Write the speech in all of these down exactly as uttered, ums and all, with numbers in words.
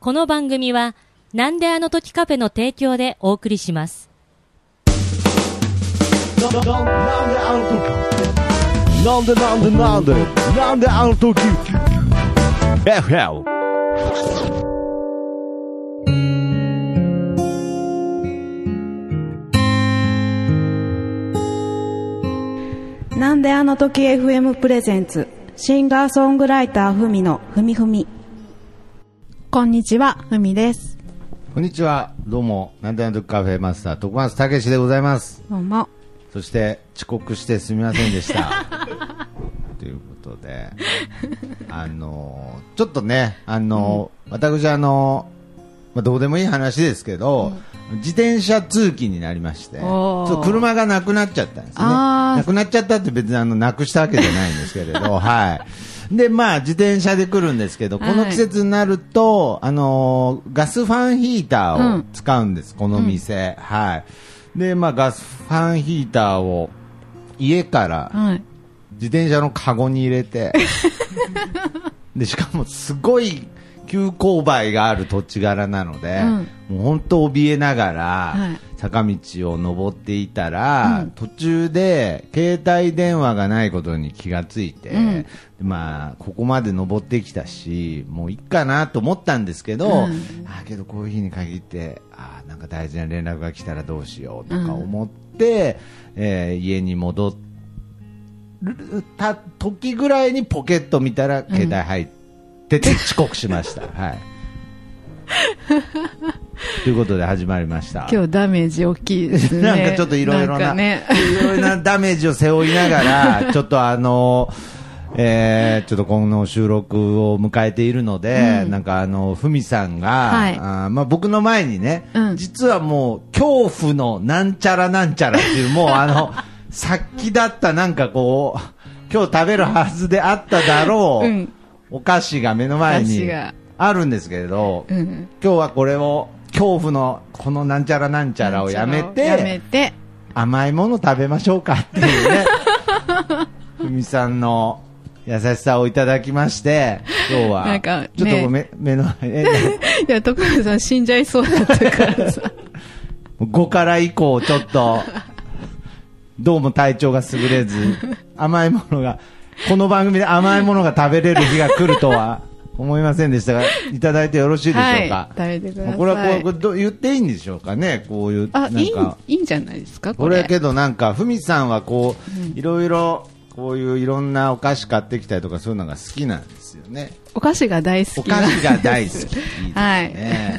この番組はなんであの時カフェの提供でお送りします。 なんであの時なんでなんでなんでなんであの時 エフエルなんであの時 エフエム プレゼンツシンガーソングライターふみのふみふみ。こんにちは、ふみです。 こんにちは、どうもなんであの時カフェマスター徳松たけしでございます。 どうも。 そして遅刻してすみませんでしたということで、あのちょっとね、あの、うん、私あの、まあ、どうでもいい話ですけど、うん、自転車通勤になりまして、そう車がなくなっちゃったんですね。なくなっちゃったって別にあのなくしたわけじゃないんですけれどはいで、まあ自転車で来るんですけど、この季節になると、はい、あのガスファンヒーターを使うんです、うん、この店、うん、はいで、まあ、ガスファンヒーターを家から自転車のカゴに入れて、はい、でしかもすごい急勾配がある土地柄なので、うん、もう本当怯えながら坂道を登っていたら、うん、途中で携帯電話がないことに気がついて、うん、まあ、ここまで登ってきたしもういいかなと思ったんですけど、うん、あけどこういう日に限ってあなんか大事な連絡が来たらどうしようとか思って、うんえー、家に戻った時ぐらいにポケット見たら携帯入ってて遅刻しました、はいということで始まりました。 今日ダメージ大きいですねなんかちょっといろいろな、ね、いろいろなダメージを背負いながらちょっとあのえー、ちょっとこの収録を迎えているので、うん、なんかあのふみさんが、はいあまあ、僕の前にね、うん、実はもう恐怖のなんちゃらなんちゃらっていうもうあのさっきだったなんかこう今日食べるはずであっただろう、うん、お菓子が目の前にあるんですけれど、うん、今日はこれを恐怖のこのなんちゃらなんちゃらをやめて、 やめて甘いもの食べましょうかっていうねふみさんの優しさをいただきまして今日はなんか、ね、ちょっと目目の前いや徳永さん死んじゃいそうだったからさごから以降ちょっとどうも体調が優れず甘いものがこの番組で甘いものが食べれる日が来るとは思いませんでしたがいただいてよろしいでしょうか。 はい、食べてください。 これはこうど言っていいんでしょうかね。こういうあなんかいいいいんじゃないですかこれ。 これけどなんかふみさんはこう、うん、いろいろこういういろんなお菓子買ってきたりとかそういうのが好きなんですよね。 お菓子が大好きなんです。 お菓子が大好きいいですね、はい、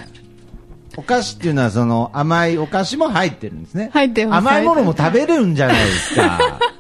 お菓子っていうのはその甘いお菓子も入ってるんですね。 入ってます。 甘いものも食べれるんじゃないですか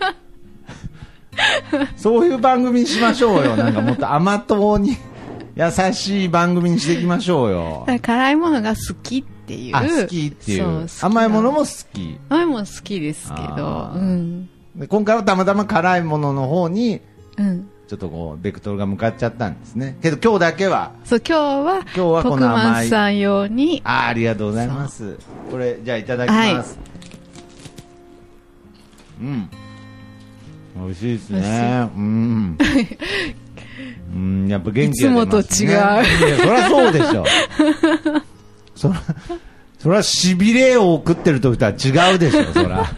そういう番組にしましょうよ。なんかもっと甘党に優しい番組にしていきましょうよ。 辛いものが好きっていう。 あ好きっていう甘いものも好き。 甘いもの好きですけど、うん、 で今回はたまたま辛いものの方に、 うん、 ちょっとこうベクトルが向かっちゃったんですね。けど今日だけはそう今日は今日はこの甘い徳松さん用にあ, ありがとうございます。これじゃあいただきます、はい、うん美味しいですね。うん、うん、やっぱ元気が出ますね。いつもと違う。いやそりゃそうでしょそりゃそりゃしびれを食ってる時とは違うでしょ。そりゃ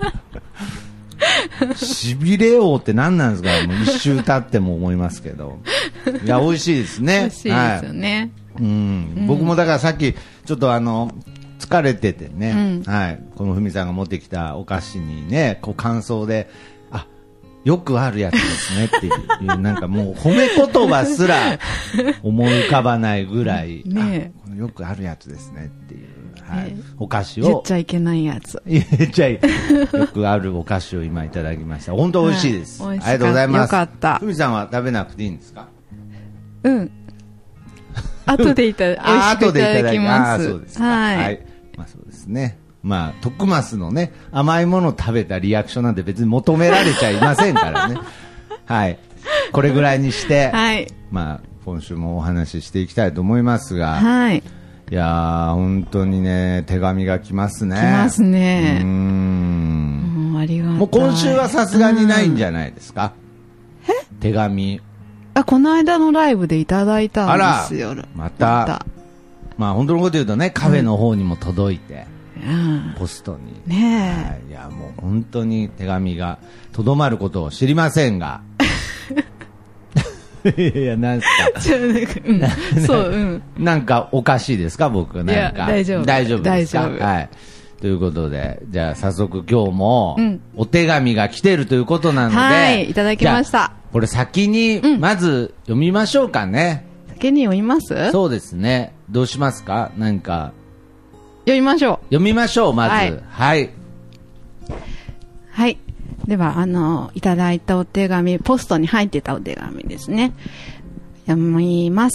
しびれ王って何なんですか。もう一周経っても思いますけどいや美味しいですね。 美味しいですよね、 はいうんうん、僕もだからさっきちょっとあの疲れててね、うんはい、このふみさんが持ってきたお菓子にねこう感想であよくあるやつですねっていうなんかもう褒め言葉すら思い浮かばないぐらい、ね、あこのよくあるやつですねっていうはい、お菓子を言っちゃいけないやつ言っちゃいよくあるお菓子を今いただきました。本当美味しいです、はい、ありがとうございます。 よかった。 ふみさんは食べなくていいんですか。 うん後でいただ美味しくいただきます。 あそうですか、はいはいまあ、そうですね。まあ徳増のね甘いものを食べたリアクションなんて別に求められちゃいませんからねはいこれぐらいにして、はいまあ、今週もお話ししていきたいと思いますが、 はいいやー本当にね手紙が来ますね。 来ますね。 うーんもうありがたい。 もう今週はさすがにないんじゃないですか。え手紙あこの間のライブでいただいたんですよ。 あらまた、またまあ本当のこと言うとね、カフェの方にも届いて、 うん、 ポストに。 ねえ、 はい、いや、もう本当に手紙がとどまることを知りませんが。いやいや、なんすか。 うん、そう、うん。 なんかおかしいですか、僕。なんか。 いや、大丈夫。 大丈夫ですか。 大丈夫。 はい。ということで、じゃあ早速今日も、お手紙が来てるということなので、 はい、いただきました。 これ先に、まず読みましょうかね。 うん、先に読みます？ そうですね。どうしますか？なんか。 読みましょう。 読みましょう、まず。はい。はい。 はい。では、あの、いただいたお手紙、ポストに入ってたお手紙ですね。読みます。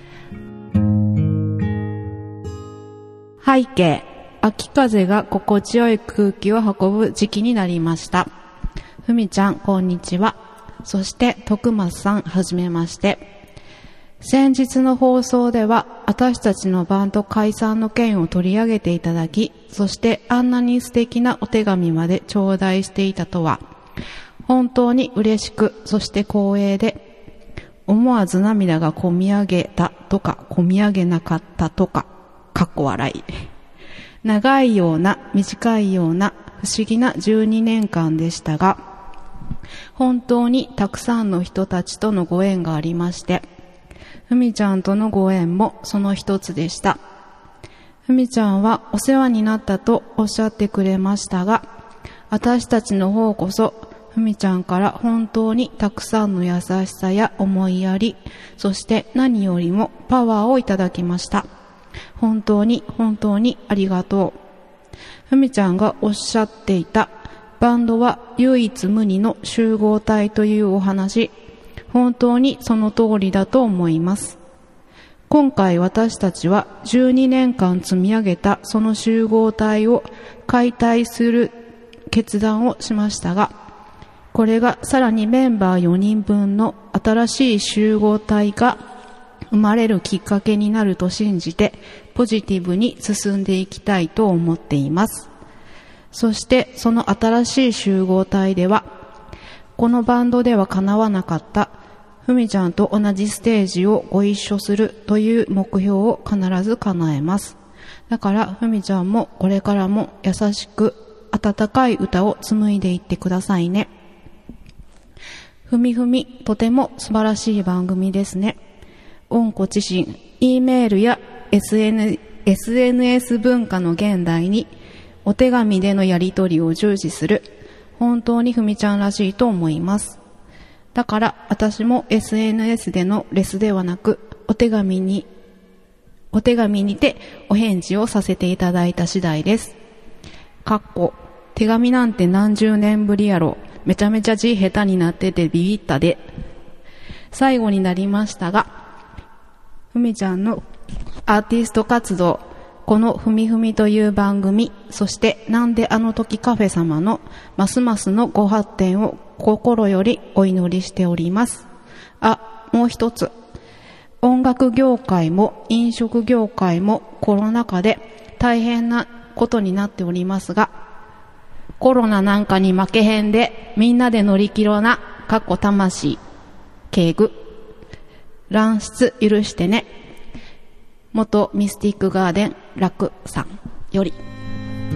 背景。秋風が心地よい空気を運ぶ時期になりました。ふみちゃん、こんにちは。そして、徳松さん、はじめまして。先日の放送では、私たちのバンド解散の件を取り上げていただき、そしてあんなに素敵なお手紙まで頂戴していたとは、本当に嬉しく、そして光栄で、思わず涙がこみ上げたとか、こみ上げなかったとか、かっこ笑い。長いような、短いような、不思議なじゅうにねんかんでしたが、本当にたくさんの人たちとのご縁がありまして、ふみちゃんとのご縁もその一つでした。ふみちゃんはお世話になったとおっしゃってくれましたが、私たちの方こそふみちゃんから本当にたくさんの優しさや思いやり、そして何よりもパワーをいただきました。本当に本当にありがとう。ふみちゃんがおっしゃっていたバンドは唯一無二の集合体というお話、本当にその通りだと思います。今回私たちはじゅうにねんかん積み上げたその集合体を解体する決断をしましたが、これがさらにメンバーよにんぶんの新しい集合体が生まれるきっかけになると信じて、ポジティブに進んでいきたいと思っています。そしてその新しい集合体では、このバンドでは叶わなかったふみちゃんと同じステージをご一緒するという目標を必ず叶えます。だからふみちゃんもこれからも優しく温かい歌を紡いでいってくださいね。ふみふみ、とても素晴らしい番組ですね。温故知新、E メールや エスエヌエス 文化の現代にお手紙でのやり取りを重視する、本当にふみちゃんらしいと思います。だから私も エスエヌエス でのレスではなく、お手紙に、お手紙にてお返事をさせていただいた次第です。かっこ、手紙なんて何十年ぶりやろ。めちゃめちゃ字下手になっててビビったで。最後になりましたが、ふみちゃんのアーティスト活動、このふみふみという番組、そしてなんであの時カフェ様のますますのご発展を心よりお祈りしております。あ、もう一つ。音楽業界も飲食業界もコロナ禍で大変なことになっておりますが、コロナなんかに負けへんでみんなで乗り切ろうな、かっこ魂、敬具。乱出許してね。元ミスティックガーデン楽さんより。 あり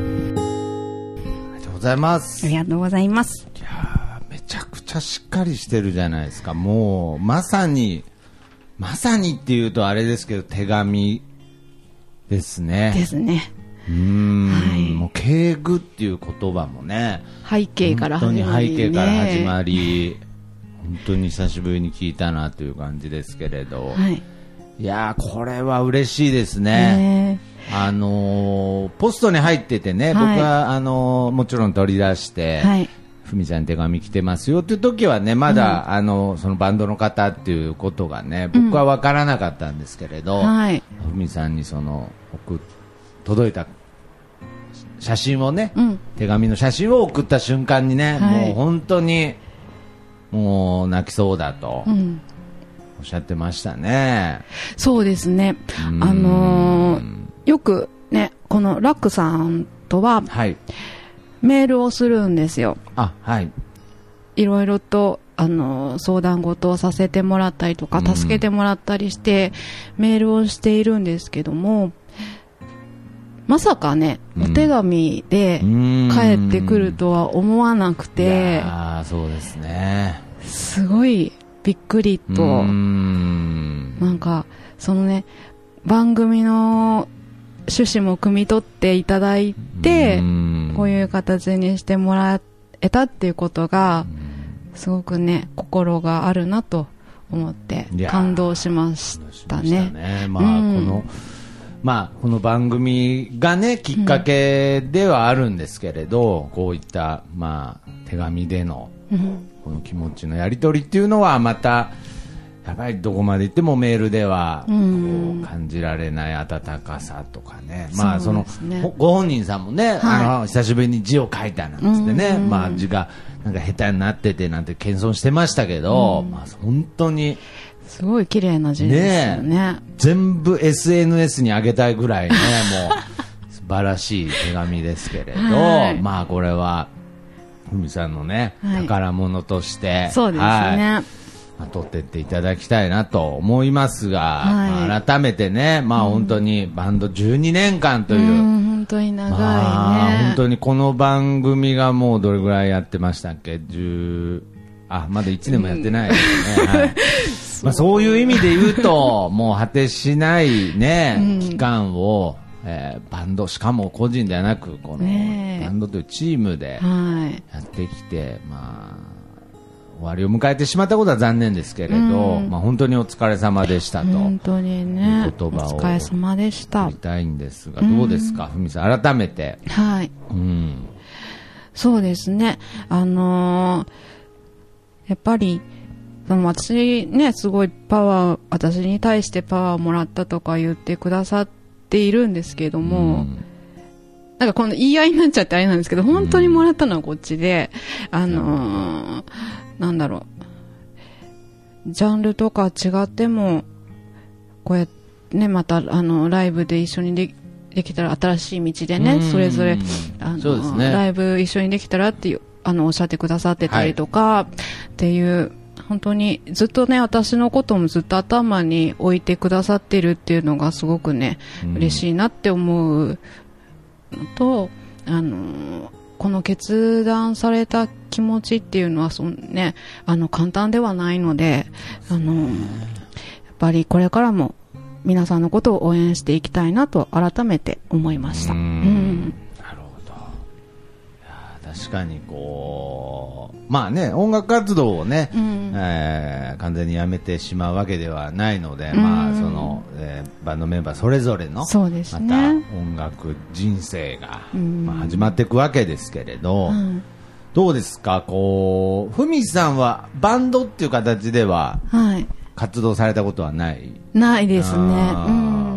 がとうございます。 ありがとうございます。 いやー、めちゃくちゃしっかりしてるじゃないですか。もうまさにまさにっていうとあれですけど、手紙ですね。 ですね。 うーん、はい、もう敬具っていう言葉もね、 背景から始まり、ね、 本当に背景から始まり、本当に久しぶりに聞いたなという感じですけれど、はい、いやー、これは嬉しいですね。あのー、ポストに入っててね、はい、僕はあのー、もちろん取り出して、はい、ふみちゃんに手紙来てますよっていう時はね、まだ、うん、あのそのバンドの方っていうことがね、僕は分からなかったんですけれど、うん、はい、ふみさんにその送届いた写真をね、うん、手紙の写真を送った瞬間にね、はい、もう本当にもう泣きそうだと、うん、おっしゃってましたね。 そうですね。あのー、よくね、このラックさんとは、はい、メールをするんですよ。 あ、はい。 いろいろとあの相談事をさせてもらったりとか助けてもらったりしてメールをしているんですけども、まさかね、お手紙で帰ってくるとは思わなくて、 あ、そうですね、 すごいびっくりと、なんかそのね番組の趣旨も汲み取っていただいて、こういう形にしてもらえたっていうことがすごくね心があるなと思って感動しましたね。 まあ、うん、このまあこの番組がねきっかけではあるんですけれど、うん、こういったまあ手紙でのこの気持ちのやり取りっていうのはまたやっぱりどこまで行ってもメールではこう感じられない温かさとかね、うん、まあそのご本人さんもね、はい、あの久しぶりに字を書いたなんつってね、まあ字がなんか下手になっててなんて謙遜してましたけど、うん、まあ本当にすごい綺麗な字ですよね。 ね、全部 エスエヌエス に上げたいぐらいねもう素晴らしい手紙ですけれど、はい、まあこれはふみさんのね、はい、宝物としてそうですね、はい、 取ってっていただきたいなと思いますが、はい、まあ、改めてね、まあ、本当にバンドじゅうにねんかんという、うん、 本当に長いね、 まあ、本当にこの番組がもうどれぐらいやってましたっけ、じゅうあまだいちねんもやってないですね、うん、はい、まあ、そういう意味で言うともう果てしないね、うん、期間を、えー、バンドしかも個人ではなくこのバンドというチームでやってきて、はい、まあ終わりを迎えてしまったことは残念ですけれど、うん、まあ、本当にお疲れ様でしたと本当に、ね、 言葉をお疲れ様でした言いたいんですが、どうですか、ふみさん改めて。 はい、うん、そうですね、あのー、やっぱりその私ねすごいパワー私に対してパワーをもらったとか言ってくださっているんですけども、うん、なんかこの言い合いになっちゃってあれなんですけど本当にもらったのはこっちで、うん、あのーなんだろう、ジャンルとか違ってもこうやってねまたあのライブで一緒に で, できたら新しい道でねそれぞれあの、ね、ライブ一緒にできたらっていうあのおっしゃってくださってたりとか、はい、っていう本当にずっとね私のこともずっと頭に置いてくださってるっていうのがすごくね嬉しいなって思うのと、あのこの決断された気持ちっていうのはその、ね、あの簡単ではないので、あのやっぱりこれからも皆さんのことを応援していきたいなと改めて思いました。うん、うん、 なるほど。いや確かにこうまあね音楽活動をね、うん、えー、完全にやめてしまうわけではないので、うん、まあその、えー、バンドメンバーそれぞれのそうですね、 また音楽人生が、うん、まあ、始まっていくわけですけれど、うん、どうですか、こうふみさんはバンドっていう形では活動されたことはない、はい、 ないですね、うん、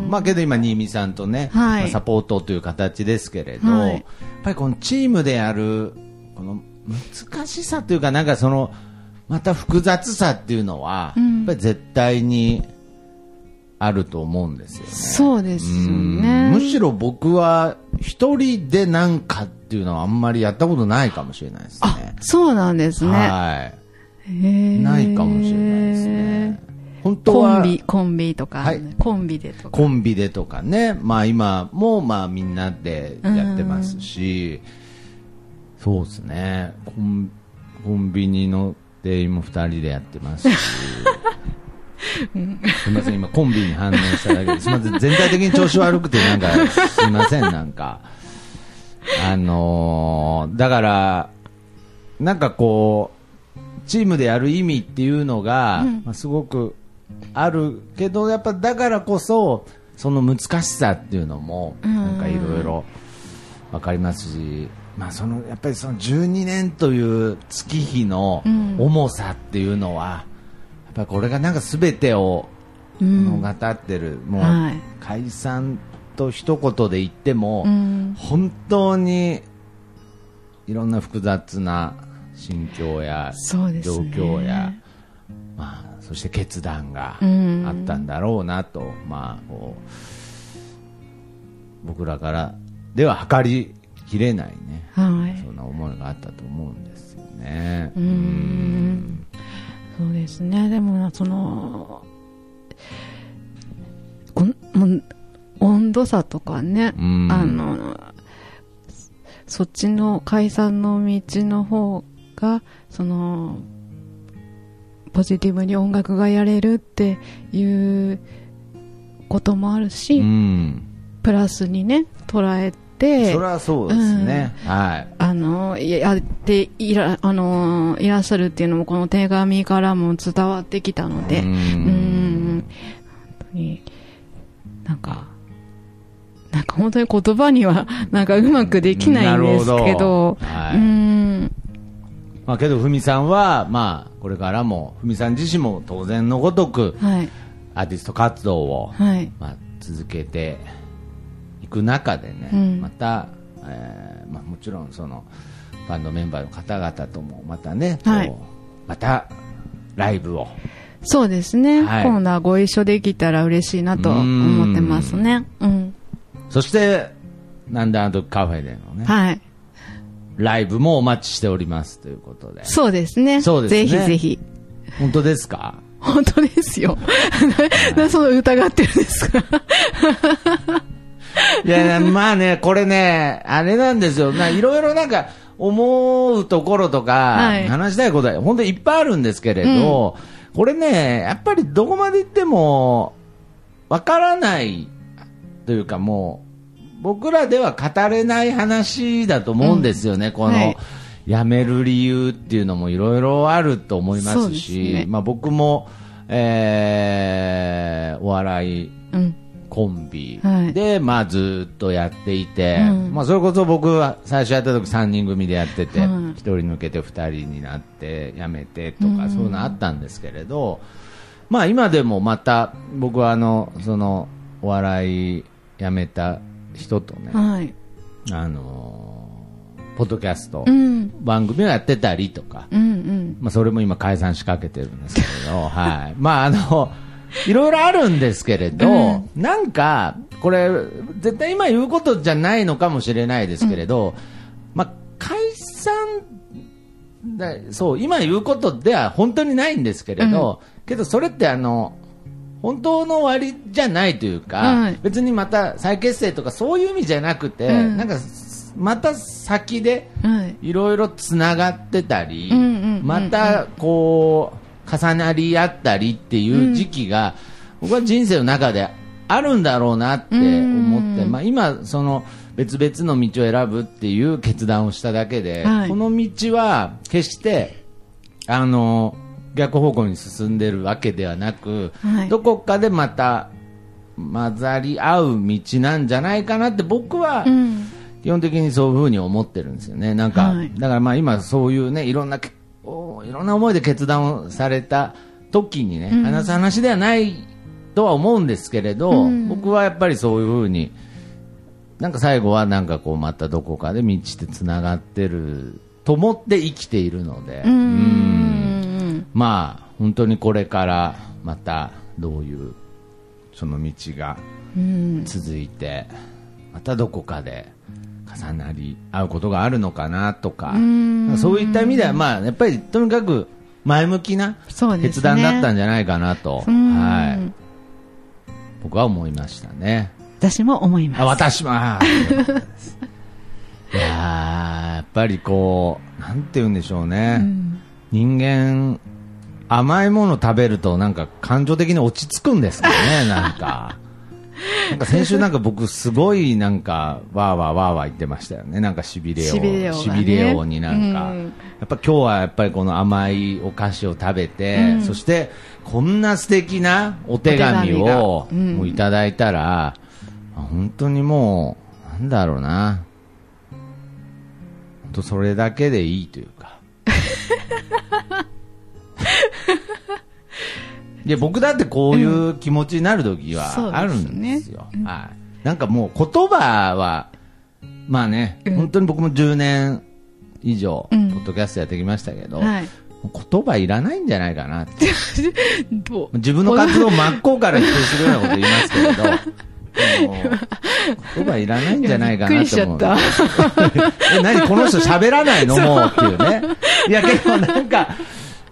まあけど今新見さんとね、はい、まあ、サポートという形ですけれど、はい、やっぱりこのチームでやるこの難しさというかなんかそのまた複雑さっていうのは、うん、やっぱり絶対にあると思うんですよね。 そうですよね。 むしろ僕は一人でなんかっていうのはあんまりやったことないかもしれないですね。 あ、そうなんですね。 はい。へないかもしれないですね。本当はコンビコンビとか、はい、コンビでとかコンビでとかね、まあ今もまあみんなでやってますし、そうですね。コン、コンビニの店員もふたりでやってますし。うん、すみません今コンビに反応しただけですみません全体的に調子悪くてなんかすみませんなんかあのー、だからなんかこうチームでやる意味っていうのが、うん、まあ、すごくあるけどやっぱだからこそその難しさっていうのもなんかいろいろ分かりますし、まあ、そのやっぱりそのじゅうにねんという月日の重さっていうのは、うん、やっぱりこれがなんか全てを物語ってる、うん、もう解散と一言で言っても、うん、本当にいろんな複雑な心境や状況や、ね、まあ、そして決断があったんだろうなと、うん、まあ、こう僕らからでは計りきれないね、はい、そんな思いがあったと思うんですよね。うーん、 そうですね。でもそのこもう温度差とかね、 うん、 あのそっちの解散の道の方がそのポジティブに音楽がやれるっていうこともあるし、 うん、 プラスにね捉えて、 それはそうですね、うん、はい、 あのやっていらあのいらっしゃるっていうのもこの手紙からも伝わってきたので、うん、うん本当になんかなんか本当に言葉にはなんかうまくできないんですけど、 はい、 うん、 まあ、けどふみさんは、まあ、これからもふみさん自身も当然のごとく、はい、アーティスト活動を、はい、まあ、続けていく中でね、うん、また、えーまあ、もちろんそのバンドメンバーの方々ともまたね、はい、こうまたライブを、 そうですね、はい、今度はご一緒できたら嬉しいなと思ってますね。うん、 そしてなんであの時カフェでのね、 はい、 ライブもお待ちしておりますということで。 そうですね。そうですね。ぜひぜひ。 本当ですか？ 本当ですよ。な、その疑ってるんですか？ いや、まあね、これね、あれなんですよ。いろいろなんか思うところとか、はい、話したいことは本当にいっぱいあるんですけれど、うん、これね、やっぱりどこまで行ってもわからないというか、もう僕らでは語れない話だと思うんですよね、うん、この、はい、辞める理由っていうのもいろいろあると思いますし、ね、まあ、僕も、えー、お笑いコンビで、はい、まあ、ずっとやっていて、うん、まあ、それこそ僕は最初やった時さんにん組でやってて、うん、ひとり抜けてふたりになって辞めてとか、うん、そういうのあったんですけれど、まあ、今でもまた僕はあのそのお笑い辞めた人とね、はい、あのポッドキャスト、うん、番組をやってたりとか、うんうん、まあ、それも今解散しかけてるんですけれど、はい、まあ、あのいろいろあるんですけれど、うん、なんかこれ絶対今言うことじゃないのかもしれないですけれど、うん、まあ、解散だ、そう今言うことでは本当にないんですけれど、うん、けどそれってあの本当の終わりじゃないというか、はい、別にまた再結成とかそういう意味じゃなくて、うん、なんかまた先でいろいろつながってたり、はい、またこう重なり合ったりっていう時期が、うん、僕は人生の中であるんだろうなって思って、まあ、今その別々の道を選ぶっていう決断をしただけで、はい、この道は決してあの逆方向に進んでるわけではなく、はい、どこかでまた混ざり合う道なんじゃないかなって僕は基本的にそういうふうに思ってるんですよね。なんか、はい、だからまあ今そういうね、いろんないろんな思いで決断をされた時にね、うん、話す話ではないとは思うんですけれど、うん、僕はやっぱりそういうふうになんか最後はなんかこうまたどこかで道ってつながってると思って生きているので、うん、うんまあ本当にこれからまたどういうその道が続いて、うん、またどこかで重なり合うことがあるのかなとか、うんそういった意味ではまあやっぱりとにかく前向きな決断だったんじゃないかなと、ねはい、僕は思いましたね。 私も思います。 あ私もあいややっぱりこうなんて言うんでしょうね、うん、人間甘いもの食べるとなんか感情的に落ち着くんですかねなんかなんか先週なんか僕すごいなんかわーわーわーわー言ってましたよね。なんかしびれをしびれを、ね、しびれをになんか、うん、やっぱ今日はやっぱりこの甘いお菓子を食べて、うん、そしてこんな素敵なお手紙をもういただいたら、うん、本当にもうなんだろうな本当それだけでいいというかいや僕だってこういう気持ちになる時はあるんですよ、うんすねはい、なんかもう言葉はまあね、うん、本当に僕もじゅうねん以上ポッドキャストやってきましたけど、うんはい、言葉いらないんじゃないかなって自分の活動を真っ向から否定するようなこと言いますけれど言葉いらないんじゃないかなと思うえ何この人喋らないのもうっていうねいや結構なんか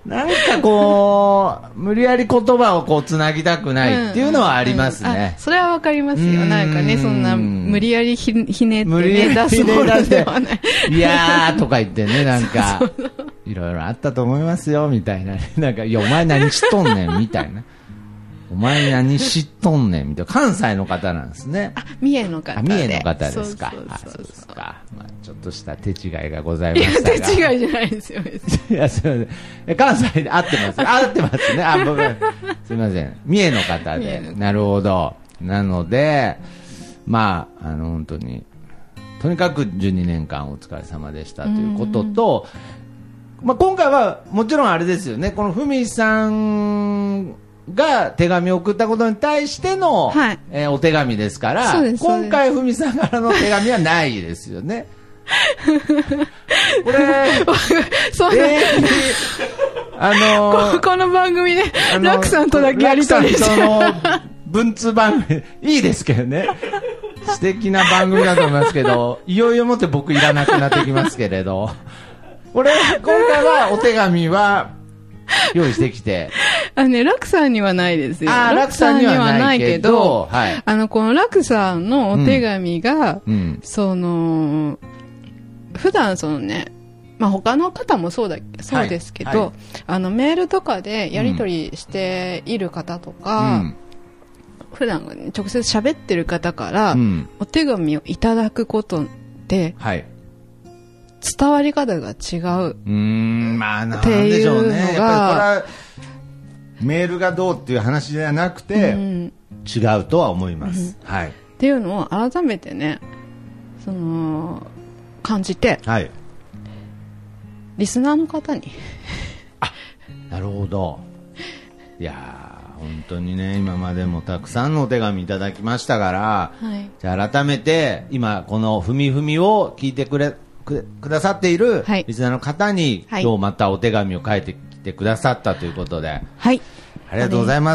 なんかこう、無理やり言葉をこうつなぎたくないっていうのはありますね。 うんうんうん、それはわかりますよ。なんかね、そんな無理やりひひねって、ね、 無理やり出すものではない。 いやーとか言ってね、なんか、いろいろあったと思いますよ、みたいな。なんか、いや、お前何しとんねん、みたいな。お前何知っとんねんみたいな。関西の方なんですね。 あ、三重の方で。 三重の方ですか。 そうそうそうそう、 あ、そうですか。まあ、ちょっとした手違いがございましたが。 いや、手違いじゃないですよ。 いや、すみません。関西で合ってます。合ってますね。あ、僕、すみません。三重の方で。なるほど。なので、まあ、あの、本当に、とにかくじゅうにねんかんお疲れ様でしたということと、まあ、今回はもちろんあれですよね。このふみさん、が手紙を送ったことに対しての、はい、えー、お手紙ですから、今回ふみさんからの手紙はないですよね。これ、 そうなんです、 えー、あのー、 こ, この番組で、ラクさんとだけやりとりしてる。 文通番組、いいですけどね。素敵な番組だと思いますけど、いよいよもって僕いらなくなってきますけれど、これ、今回はお手紙は用意してきて、 あのね、ラクさんにはないですよ。 あ、ラクさんにはないけど、 はい、あの、このラクさんのお手紙が、 うんうん、 その、普段そのね、まあ、他の方もそうだ、そうですけど、はいはい、あの、メールとかでやり取りしている方とか、うん、普段、ね、直接喋ってる方から、うん、お手紙をいただくことで、はい、伝わり方が違う。うーん、まあ、なんでしょうね。やっぱりこれは、メールがどうっていう話ではなくて、うん、違うとは思います、 うん、はい。っていうのを改めてね、その感じて、はい、リスナーの方にあ、なるほど。いやー、本当にね、今までもたくさんのお手紙いただきましたから、はい、じゃあ改めて今このふみふみを聞いてくれく, くださっているリスナーの方に、はい、今日またお手紙を書いててくださったということで、 はい、 ありがとうございます。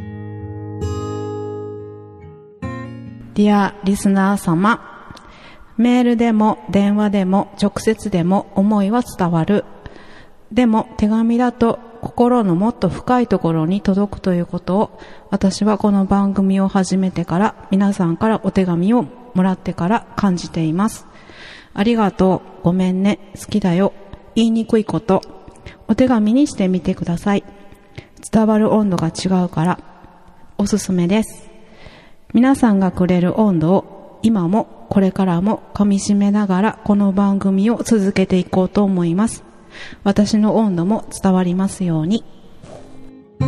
ディアリスナー様、メールでも電話でも直接でも思いは伝わる。でも手紙だと心のもっと深いところに届くということを、私はこの番組を始めてから皆さんからお手紙をもらってから感じています。ありがとう、ごめんね、好きだよ、言いにくいことお手紙にしてみてください。伝わる温度が違うからおすすめです。皆さんがくれる温度を今もこれからも噛み締めながらこの番組を続けていこうと思います。私の温度も伝わりますように。 あ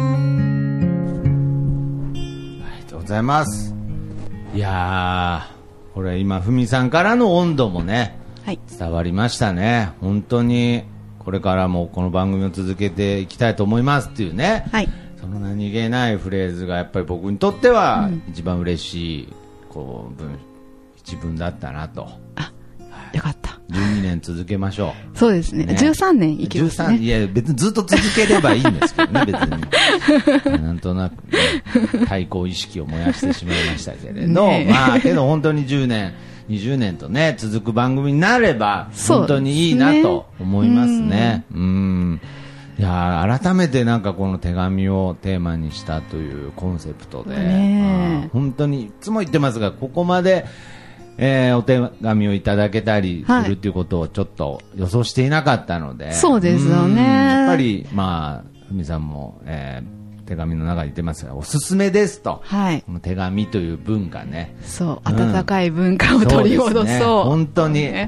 りがとうございます。いやー、これ今ふみさんからの温度もね、はい、伝わりましたね。本当にこれからもこの番組を続けていきたいと思いますっていうね、はい、その何気ないフレーズがやっぱり僕にとっては一番嬉しい、こう文一文だったなと。 あ、よかった。 じゅうにねん続けましょう。 そうですね。ね、じゅうさんねんいきますね。じゅうさん、 いや別にずっと続ければいいんですけどね、別に。なんとなく、ね、対抗意識を燃やしてしまいましたけれど、ね、まあけど本当にじゅうねん、にじゅうねんとね続く番組になれば本当にいいなと思いますね。うん、うん、いや改めてなんかこの手紙をテーマにしたというコンセプトで、ね、本当にいつも言ってますが、ここまで、えー、お手紙をいただけたりするっていうことをちょっと予想していなかったので、はい、 そうですよね。 やっぱりまあふみさんも、えー、手紙の中に言ってますがおすすめですと、はい、この手紙という文化ね、 そう、うん、温かい文化を取り戻そう、 ね、本当に、ね、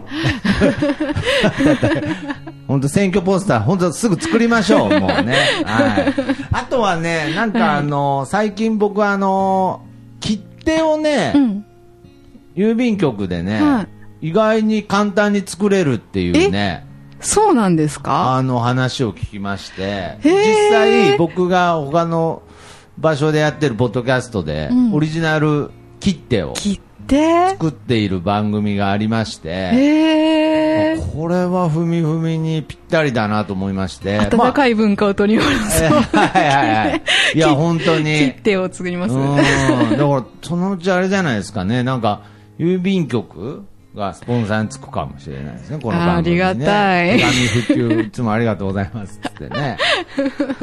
本当選挙ポスター本当すぐ作りましょうもうね、はい、あとはねなんかあの、はい、最近僕はあの切手をね、うん、郵便局でね、はい、意外に簡単に作れるっていうね、 そうなんですか？ あの話を聞きまして、実際僕が他の場所でやってるポッドキャストで、うん、オリジナル切手を作っている番組がありまして、へー、これはふみふみにぴったりだなと思いまして、 温かい文化を取り戻そう、まあ、 はいはいはい、いや本当に切手を作ります。 うん、だからそのうちあれじゃないですかね、なんか郵便局がスポンサーにつくかもしれないですね、この番組にね。 ありがたい。 手紙普及、いつもありがとうございますってね。うん。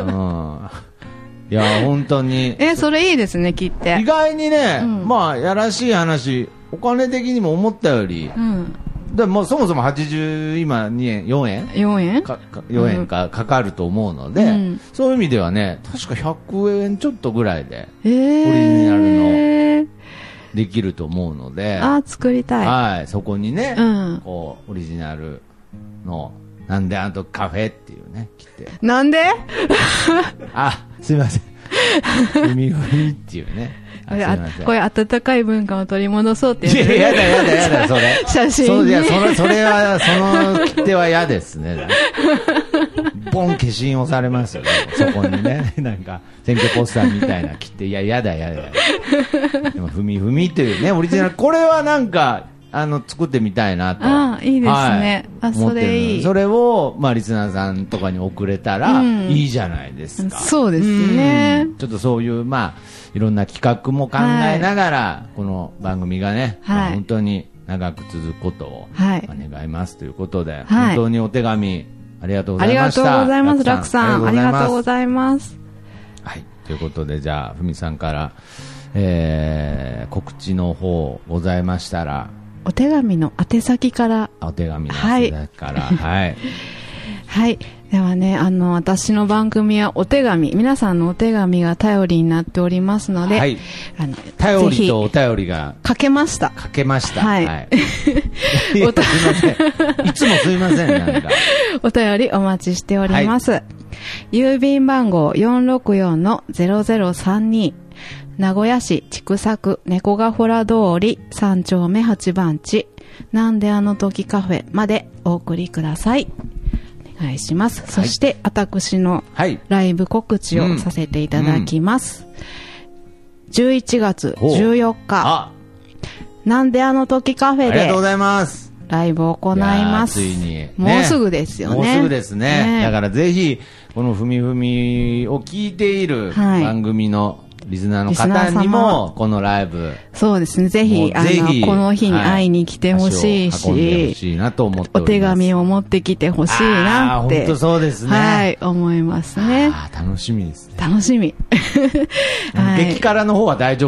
いや、本当に。 え、それいいですね、切って。 意外にね、 うん、 まあ、やらしい話、お金的にも思ったより、 うん。 でもそもそもはちじゅう、今にえん、よんえん ?よん 円かかよんえんかかかると思うので、うん、そういう意味ではね、確かひゃくえんちょっとぐらいで、 えー、 オリジナルのできると思うので、 あ、作りたい。 はい、そこにね、 うん、 こう、オリジナルの、なんであの時カフェっていうね、来て。 なんであ、すいません。海海っていうね。 これ、あ、これ温かい文化を取り戻そうってやつ。いや、やだやだやだ、それ。 写真、ね。 そういや、それ、それは、その切手は嫌ですね。ボン消印をされますよね。そこにね。なんか、選挙ポスターみたいな切手。いや、やだやだ。でも、ふみふみというね、オリジナル。これはなんか、あの、作ってみたいなと。 ああ、いいですね。はい、あ、それいい。 それを、まあ、リスナーさんとかに送れたら、いいじゃないですか。 うん、そうですね。 ちょっとそういう、まあ、いろんな企画も考えながら、はい、この番組がね、はいまあ、本当に長く続くことを、はい、まあ、願いますということで、はい、本当にお手紙、ありがとうございました。 ありがとうございます、楽さん。ありがとうございます。 はい、ということで、じゃあ、ふみさんから、えー、告知の方ございましたら、 お手紙の宛先から。 お手紙の宛先から。はい。 はい。ではね、あの、私の番組はお手紙、皆さんのお手紙が頼りになっておりますので、はい。 あの、頼りとお便りが。 かけました。 かけました。 はい。はい、 いやすいません。いつもすいません、なんか。 お便りお待ちしております。はい、郵便番号 よんろくよんのゼロゼロさんに。名古屋市千種区猫ヶ原通りさん丁目はち番地なんであの時カフェまでお送りください。お願いします。はい、そして私のライブ告知をさせていただきます。うんうん、じゅういちがつじゅうよっかなんであの時カフェでありがとうございます。ライブを行います。ついに、ね、もうすぐですよね。 もうすぐですね。ねだからぜひこのふみふみを聞いている番組の、はいリスナーの方にも、このライブ。 そうですね。ぜひ、あの、この日に会いに来てほしいし、はい、 運んでほしいなと思っております。 お手紙を持ってきてほしいなって。 本当そうですね。 はい、思いますね。 あ楽しみですね。 楽しみ。 はい、激辛の方は大丈夫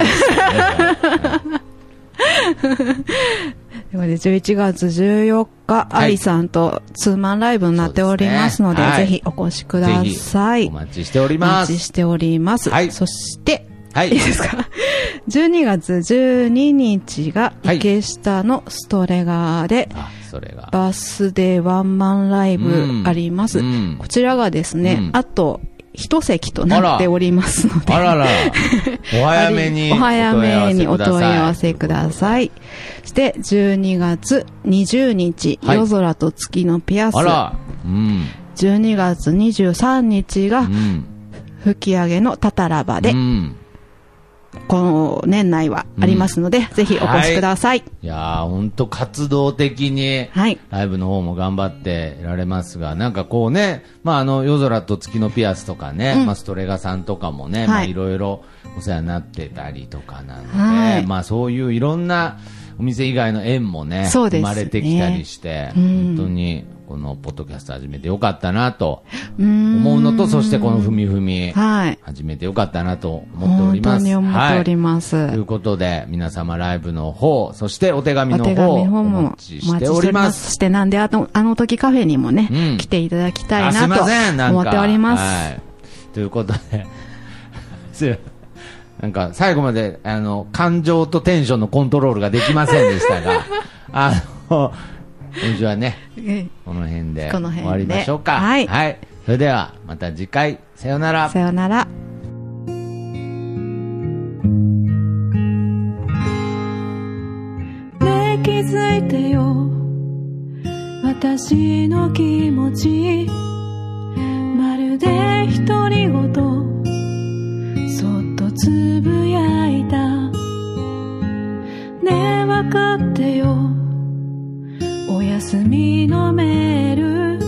ですよね。 ではでじゅういちがつじゅうよっか、アリさんとツーマンライブになっておりますので、でねはい、ぜひお越しください。 お待ちしております。 お待ちしております。はい、そして、 はい。 いいですかじゅうにがつじゅうににちが池下のストレガーで、 はい、それがバースデーワンマンライブあります。うん、こちらがですね、うん、あと一席となっておりますので、 あらららお早めにお早めにお問い合わせください。そしてじゅうにがつにじゅうにち、はい、夜空と月のピアス。 あら、うん、 じゅうにがつにじゅうさんにちが、うん、吹き上げのタタラバで、うんこの年内はありますので、うん、ぜひお越しください。はい、 いやー、ほんと活動的に、ライブの方も頑張ってられますが、なんかこうね、まああの、夜空と月のピアスとかね、うん、まあストレガさんとかもね、はい、まあいろいろお世話になってたりとかなので、はい、まあそういういろんなお店以外の縁もね、生まれてきたりして、うん、本当に、このポッドキャスト始めてよかったなと思うのと、そしてこのふみふみ始めてよかったなと思っております。 本当に思っております。 はい、ということで皆様ライブの方、そしてお手紙の方をお待ちしております。 そしてなんであの、あの時カフェにもね、うん、来ていただきたいなと思っております。はい、 ということでなんか最後まであの感情とテンションのコントロールができませんでしたがあの今週はね、この辺で終わりましょうか。 はい、 はい。それではまた次回、さよなら。 さよなら。ねえ気づいてよ、私の気持ち、まるで独り言、そっとつぶやいた。ねえ分かってよ、お休みのメール、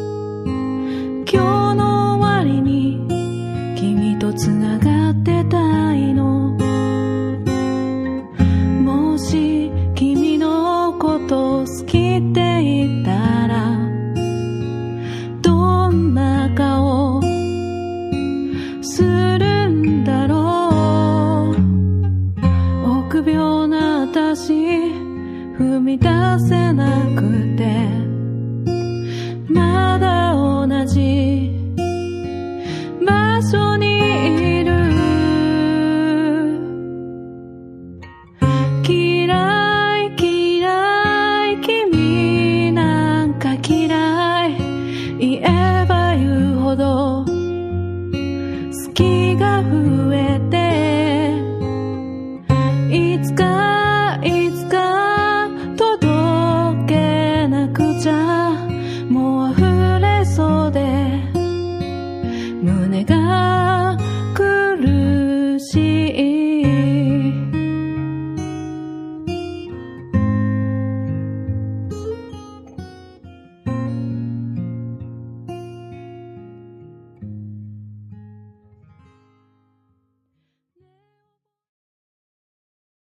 今日の終わりに君とつながってたいの。もし君のこと私踏み出せなくてまだ同じ場所にいる嫌い嫌い君なんか嫌い言えば言うほど好きが増えていつか